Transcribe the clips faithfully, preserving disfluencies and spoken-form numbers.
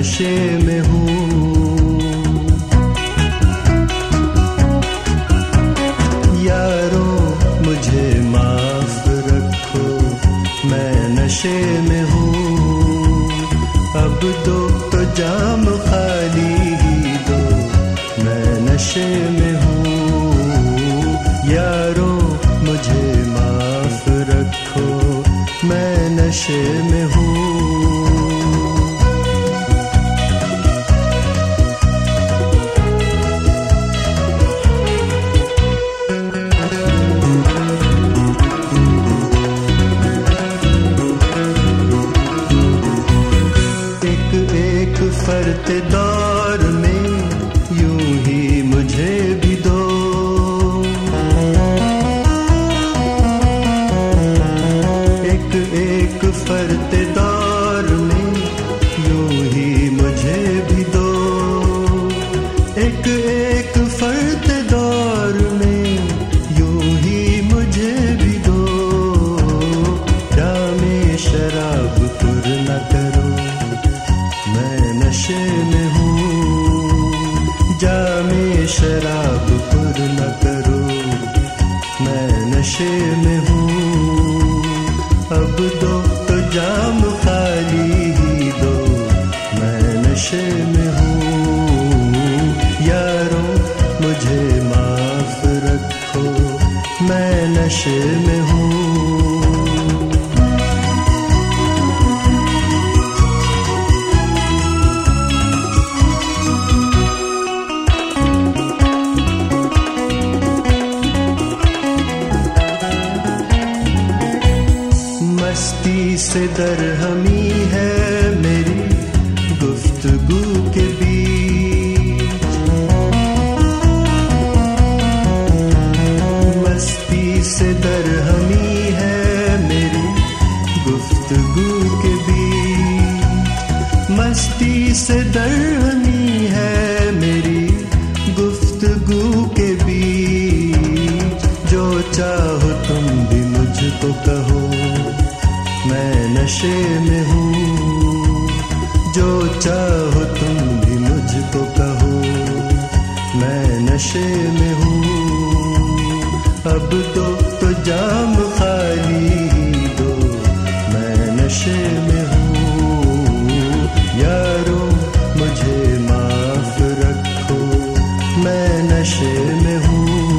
नशे में हूँ। यारो मुझे माफ रखो, मैं नशे में हूँ। अब दो तो जाम खाली ही दो, मैं नशे में हूँ। यारो मुझे माफ रखो, मैं नशे में हूँ। फरते दौर में यूं ही मुझे भी दो, एक एक फरते दौर में यूं ही मुझे भी दो, एक एक फरते दौर में यूं ही मुझे भी दो। जामे शराब पुर न करो, मैं नशे में हूँ। जामे शराब पुर न करो, मैं नशे में हूँ। अब दो तो जाम खाली ही दो, मैं नशे में हूँ। यारो मुझे माफ रखो, मैं नशे में हूँ। मस्ती से दरहमी है मेरी गुफ्तगू के बीच, मस्ती से दरहमी है मेरी गुफ्तगू के बीच, मस्ती से दरहमी है मेरी गुफ्तगू के बीच। जो चाहो तुम भी मुझको कहो, मैं नशे में हूँ। जो चाहो तुम भी मुझको कहो, मैं नशे में हूँ। अब दो तो जाम खाली ही दो, मैं नशे में हूँ। यारो मुझे माफ रखो, मैं नशे में हूँ।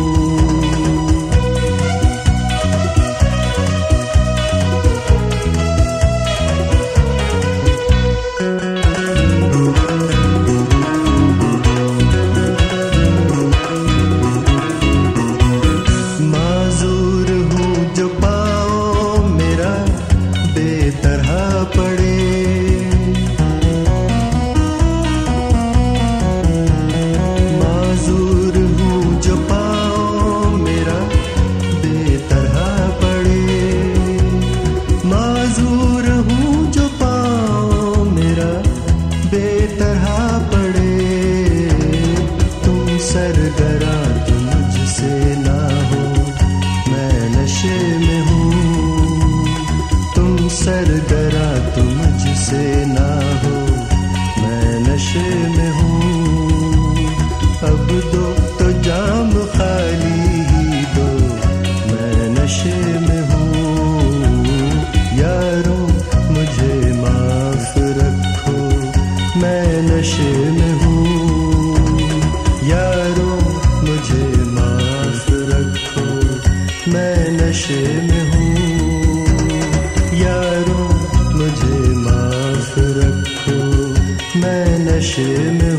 सरगरा तुम मुझसे ना हो, मैं नशे में हूँ। तुम सरगरा तुम मुझसे ना हो, मैं नशे में हूँ। अब दो तो जाम खाली ही दो, मैं नशे में हूँ। यारो मुझे माफ रखो, मैं नशे में हूँ। यारो मुझे माफ रखो, मैं नशे में हूँ। यारो मुझे माफ रखो, मैं नशे में